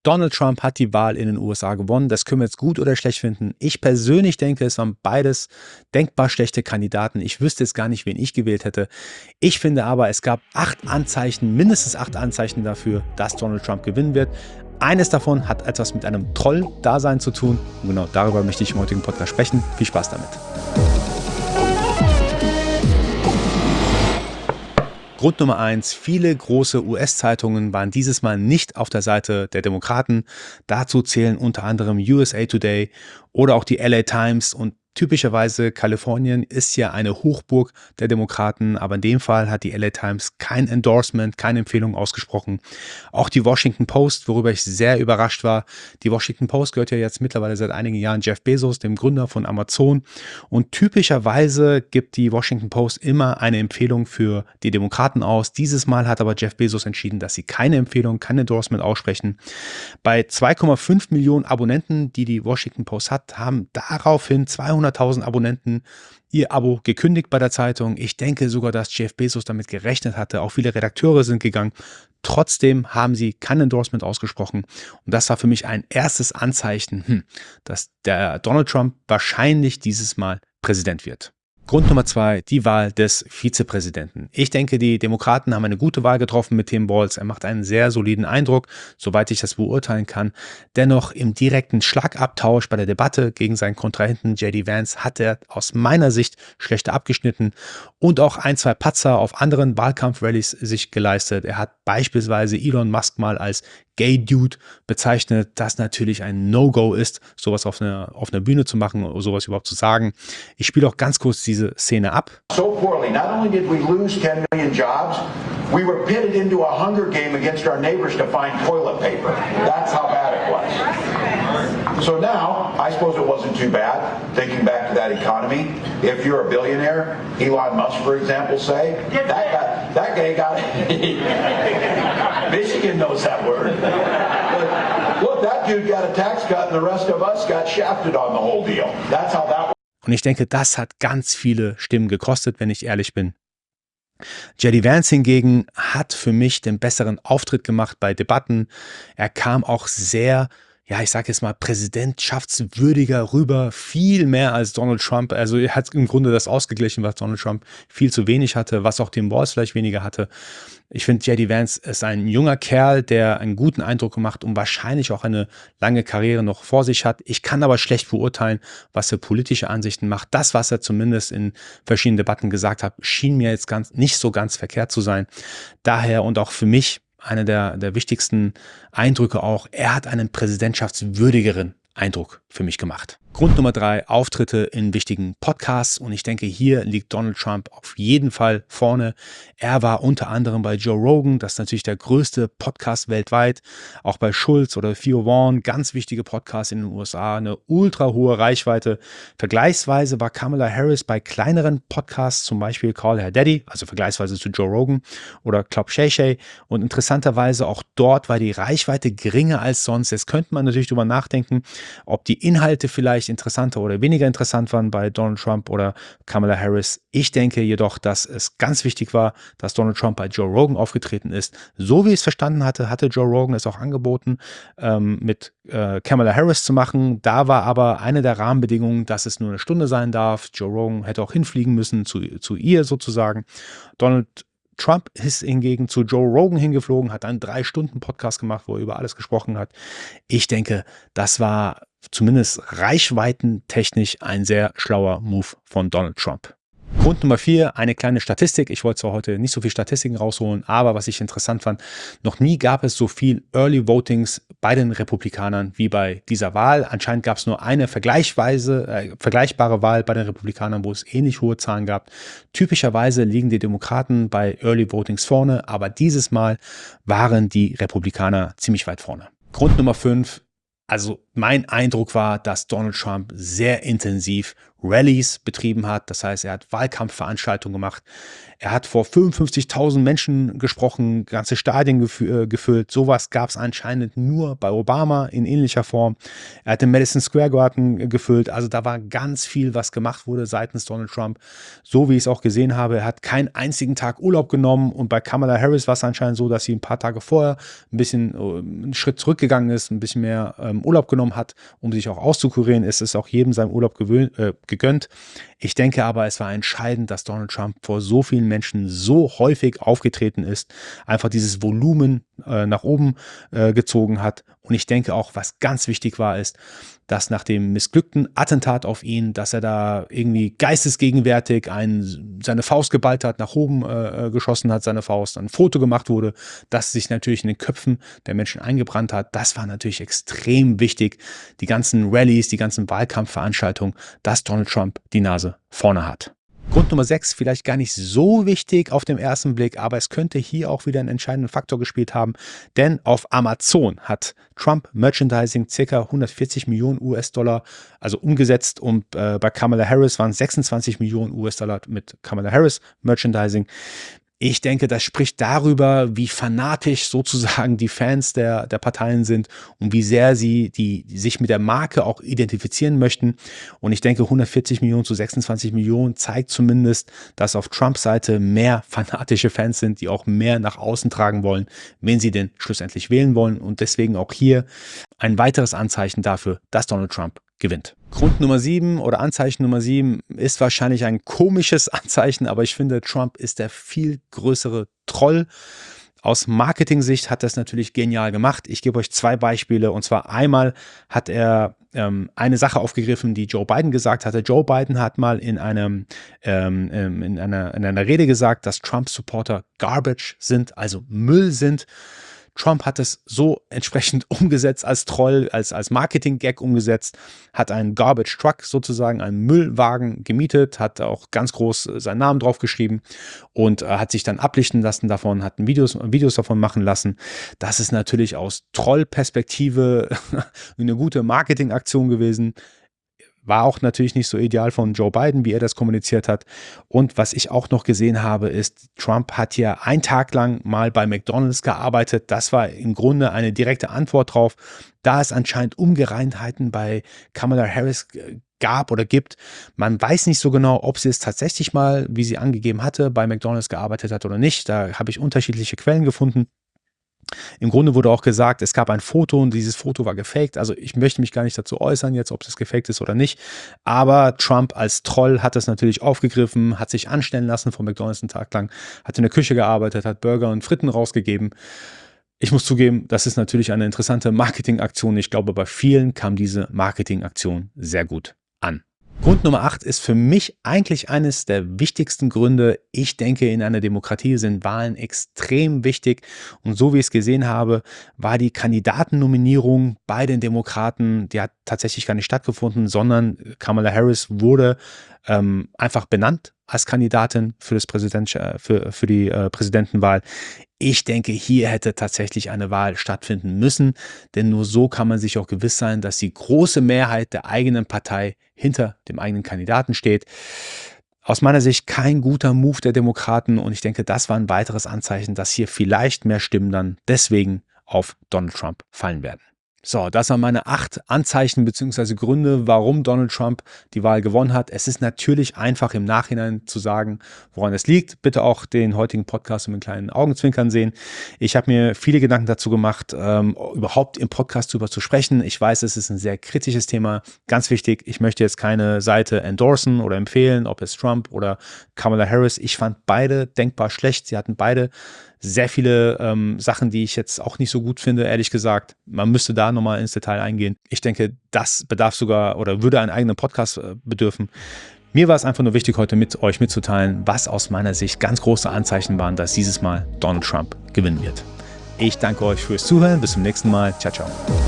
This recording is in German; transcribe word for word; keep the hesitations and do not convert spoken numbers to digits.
Donald Trump hat die Wahl in den U S A gewonnen. Das können wir jetzt gut oder schlecht finden. Ich persönlich denke, es waren beides denkbar schlechte Kandidaten. Ich wüsste jetzt gar nicht, wen ich gewählt hätte. Ich finde aber, es gab acht Anzeichen, mindestens acht Anzeichen dafür, dass Donald Trump gewinnen wird. Eines davon hat etwas mit einem Troll-Dasein zu tun. Und genau darüber möchte ich im heutigen Podcast sprechen. Viel Spaß damit. Grund Nummer eins, viele große U S-Zeitungen waren dieses Mal nicht auf der Seite der Demokraten. Dazu zählen unter anderem U S A Today oder auch die L A Times, und typischerweise Kalifornien ist ja eine Hochburg der Demokraten, aber in dem Fall hat die L A Times kein Endorsement, keine Empfehlung ausgesprochen. Auch die Washington Post, worüber ich sehr überrascht war. Die Washington Post gehört ja jetzt mittlerweile seit einigen Jahren Jeff Bezos, dem Gründer von Amazon. Und typischerweise gibt die Washington Post immer eine Empfehlung für die Demokraten aus. Dieses Mal hat aber Jeff Bezos entschieden, dass sie keine Empfehlung, kein Endorsement aussprechen. Bei zwei Komma fünf Millionen Abonnenten, die die Washington Post hat, haben daraufhin zweihunderttausend Abonnenten ihr Abo gekündigt bei der Zeitung. Ich denke sogar, dass Jeff Bezos damit gerechnet hatte. Auch viele Redakteure sind gegangen. Trotzdem haben sie kein Endorsement ausgesprochen. Und das war für mich ein erstes Anzeichen, hm, dass der Donald Trump wahrscheinlich dieses Mal Präsident wird. Grund Nummer zwei, die Wahl des Vizepräsidenten. Ich denke, die Demokraten haben eine gute Wahl getroffen mit Tim Walz. Er macht einen sehr soliden Eindruck, soweit ich das beurteilen kann. Dennoch im direkten Schlagabtausch bei der Debatte gegen seinen Kontrahenten J D Vance hat er aus meiner Sicht schlechter abgeschnitten und auch ein, zwei Patzer auf anderen Wahlkampfrallies sich geleistet. Er hat beispielsweise Elon Musk mal als Gay Dude bezeichnet, das natürlich ein No-Go ist, sowas auf einer auf einer Bühne zu machen oder sowas überhaupt zu sagen. Ich spiele auch ganz kurz diese Szene ab. So poorly, not only did we lose ten million jobs, we were pitted into a hunger game against our neighbors to find toilet paper. That's how bad it was. So now, I suppose it wasn't too bad, thinking back to that economy. If you're a billionaire, Elon Musk, for example, say, that guy, that guy got it. Michigan knows that word. Look, that dude got a tax cut and the rest of us got shafted on the whole deal. That's how that. Und ich denke, das hat ganz viele Stimmen gekostet, wenn ich ehrlich bin. J D Vance hingegen hat für mich den besseren Auftritt gemacht bei Debatten. Er kam auch sehr, ja, ich sage jetzt mal, präsidentschaftswürdiger rüber, viel mehr als Donald Trump. Also er hat im Grunde das ausgeglichen, was Donald Trump viel zu wenig hatte, was auch Tim Walz vielleicht weniger hatte. Ich finde, J D Vance ist ein junger Kerl, der einen guten Eindruck gemacht und wahrscheinlich auch eine lange Karriere noch vor sich hat. Ich kann aber schlecht beurteilen, was er politische Ansichten macht. Das, was er zumindest in verschiedenen Debatten gesagt hat, schien mir jetzt ganz nicht so ganz verkehrt zu sein. Daher und auch für mich einer der, der wichtigsten Eindrücke auch, er hat einen präsidentschaftswürdigeren Eindruck für mich gemacht. Grund Nummer drei, Auftritte in wichtigen Podcasts, und ich denke, hier liegt Donald Trump auf jeden Fall vorne. Er war unter anderem bei Joe Rogan, das ist natürlich der größte Podcast weltweit, auch bei Schulz oder Theo Vaughn, ganz wichtige Podcasts in den U S A, eine ultra hohe Reichweite. Vergleichsweise war Kamala Harris bei kleineren Podcasts, zum Beispiel Call Her Daddy, also vergleichsweise zu Joe Rogan oder Club Shay Shay, und interessanterweise auch dort war die Reichweite geringer als sonst. Jetzt könnte man natürlich drüber nachdenken, ob die Inhalte vielleicht interessanter oder weniger interessant waren bei Donald Trump oder Kamala Harris. Ich denke jedoch, dass es ganz wichtig war, dass Donald Trump bei Joe Rogan aufgetreten ist. So wie ich es verstanden hatte, hatte Joe Rogan es auch angeboten, ähm, mit äh, Kamala Harris zu machen. Da war aber eine der Rahmenbedingungen, dass es nur eine Stunde sein darf. Joe Rogan hätte auch hinfliegen müssen zu, zu ihr sozusagen. Donald Trump ist hingegen zu Joe Rogan hingeflogen, hat einen drei Stunden Podcast gemacht, wo er über alles gesprochen hat. Ich denke, das war zumindest reichweitentechnisch ein sehr schlauer Move von Donald Trump. Grund Nummer vier, eine kleine Statistik. Ich wollte zwar heute nicht so viel Statistiken rausholen, aber was ich interessant fand, noch nie gab es so viel Early Votings bei den Republikanern wie bei dieser Wahl. Anscheinend gab es nur eine vergleichsweise, äh, vergleichbare Wahl bei den Republikanern, wo es ähnlich hohe Zahlen gab. Typischerweise liegen die Demokraten bei Early Votings vorne, aber dieses Mal waren die Republikaner ziemlich weit vorne. Grund Nummer fünf, also Mein Eindruck war, dass Donald Trump sehr intensiv Rallies betrieben hat. Das heißt, er hat Wahlkampfveranstaltungen gemacht. Er hat vor fünfundfünfzigtausend Menschen gesprochen, ganze Stadien gefü- äh, gefüllt. Sowas gab es anscheinend nur bei Obama in ähnlicher Form. Er hat den Madison Square Garden gefüllt. Also da war ganz viel, was gemacht wurde seitens Donald Trump. So wie ich es auch gesehen habe, er hat keinen einzigen Tag Urlaub genommen. Und bei Kamala Harris war es anscheinend so, dass sie ein paar Tage vorher ein bisschen äh, einen Schritt zurückgegangen ist, ein bisschen mehr ähm, Urlaub genommen hat, um sich auch auszukurieren. Es ist auch jedem seinem Urlaub gewöhnt, äh, gegönnt. Ich denke aber, es war entscheidend, dass Donald Trump vor so vielen Menschen so häufig aufgetreten ist, einfach dieses Volumen äh, nach oben äh, gezogen hat. Und ich denke auch, was ganz wichtig war, ist, dass nach dem missglückten Attentat auf ihn, dass er da irgendwie geistesgegenwärtig ein, seine Faust geballt hat, nach oben äh, geschossen hat, seine Faust, ein Foto gemacht wurde, das sich natürlich in den Köpfen der Menschen eingebrannt hat. Das war natürlich extrem wichtig. Die ganzen Rallyes, die ganzen Wahlkampfveranstaltungen, dass Donald Trump die Nase vorne hat. Grund Nummer sechs, vielleicht gar nicht so wichtig auf den ersten Blick, aber es könnte hier auch wieder einen entscheidenden Faktor gespielt haben, denn auf Amazon hat Trump Merchandising ca. hundertvierzig Millionen U S-Dollar, also umgesetzt, und äh, bei Kamala Harris waren es sechsundzwanzig Millionen U S-Dollar mit Kamala Harris Merchandising. Ich denke, das spricht darüber, wie fanatisch sozusagen die Fans der, der Parteien sind und wie sehr sie die, die sich mit der Marke auch identifizieren möchten. Und ich denke, hundertvierzig Millionen zu sechsundzwanzig Millionen zeigt zumindest, dass auf Trumps Seite mehr fanatische Fans sind, die auch mehr nach außen tragen wollen, wen sie denn schlussendlich wählen wollen. Und deswegen auch hier ein weiteres Anzeichen dafür, dass Donald Trump gewinnt. Grund Nummer sieben oder Anzeichen Nummer sieben ist wahrscheinlich ein komisches Anzeichen, aber ich finde, Trump ist der viel größere Troll. Aus Marketing-Sicht hat er es natürlich genial gemacht. Ich gebe euch zwei Beispiele, und zwar einmal hat er ähm, eine Sache aufgegriffen, die Joe Biden gesagt hatte. Joe Biden hat mal in, einem, ähm, in, einer, in einer Rede gesagt, dass Trump-Supporter Garbage sind, also Müll sind. Trump hat es so entsprechend umgesetzt als Troll, als, als Marketing-Gag umgesetzt, hat einen Garbage Truck sozusagen, einen Müllwagen gemietet, hat auch ganz groß seinen Namen draufgeschrieben und äh, hat sich dann ablichten lassen davon, hat Videos, Videos davon machen lassen. Das ist natürlich aus Troll-Perspektive eine gute Marketingaktion gewesen. War auch natürlich nicht so ideal von Joe Biden, wie er das kommuniziert hat. Und was ich auch noch gesehen habe, ist, Trump hat ja einen Tag lang mal bei McDonald's gearbeitet. Das war im Grunde eine direkte Antwort drauf. Da es anscheinend Ungereimtheiten bei Kamala Harris gab oder gibt. Man weiß nicht so genau, ob sie es tatsächlich mal, wie sie angegeben hatte, bei McDonald's gearbeitet hat oder nicht. Da habe ich unterschiedliche Quellen gefunden. Im Grunde wurde auch gesagt, es gab ein Foto und dieses Foto war gefaked. Also ich möchte mich gar nicht dazu äußern jetzt, ob es gefaked ist oder nicht. Aber Trump als Troll hat das natürlich aufgegriffen, hat sich anstellen lassen von McDonald's einen Tag lang, hat in der Küche gearbeitet, hat Burger und Fritten rausgegeben. Ich muss zugeben, das ist natürlich eine interessante Marketingaktion. Ich glaube, bei vielen kam diese Marketingaktion sehr gut an. Grund Nummer acht ist für mich eigentlich eines der wichtigsten Gründe. Ich denke, in einer Demokratie sind Wahlen extrem wichtig. Und so wie ich es gesehen habe, war die Kandidatennominierung bei den Demokraten, die hat tatsächlich gar nicht stattgefunden, sondern Kamala Harris wurde ähm, einfach benannt als Kandidatin für, das Präsident, für, für die äh, Präsidentenwahl. Ich denke, hier hätte tatsächlich eine Wahl stattfinden müssen, denn nur so kann man sich auch gewiss sein, dass die große Mehrheit der eigenen Partei hinter dem eigenen Kandidaten steht. Aus meiner Sicht kein guter Move der Demokraten, und ich denke, das war ein weiteres Anzeichen, dass hier vielleicht mehr Stimmen dann deswegen auf Donald Trump fallen werden. So, das waren meine acht Anzeichen bzw. Gründe, warum Donald Trump die Wahl gewonnen hat. Es ist natürlich einfach im Nachhinein zu sagen, woran es liegt. Bitte auch den heutigen Podcast mit kleinen Augenzwinkern sehen. Ich habe mir viele Gedanken dazu gemacht, ähm, überhaupt im Podcast darüber zu sprechen. Ich weiß, es ist ein sehr kritisches Thema. Ganz wichtig, ich möchte jetzt keine Seite endorsen oder empfehlen, ob es Trump oder Kamala Harris. Ich fand beide denkbar schlecht. Sie hatten beide sehr viele ähm, Sachen, die ich jetzt auch nicht so gut finde, ehrlich gesagt. Man müsste da nochmal ins Detail eingehen. Ich denke, das bedarf sogar oder würde einen eigenen Podcast äh, bedürfen. Mir war es einfach nur wichtig, heute mit euch mitzuteilen, was aus meiner Sicht ganz große Anzeichen waren, dass dieses Mal Donald Trump gewinnen wird. Ich danke euch fürs Zuhören. Bis zum nächsten Mal. Ciao, ciao.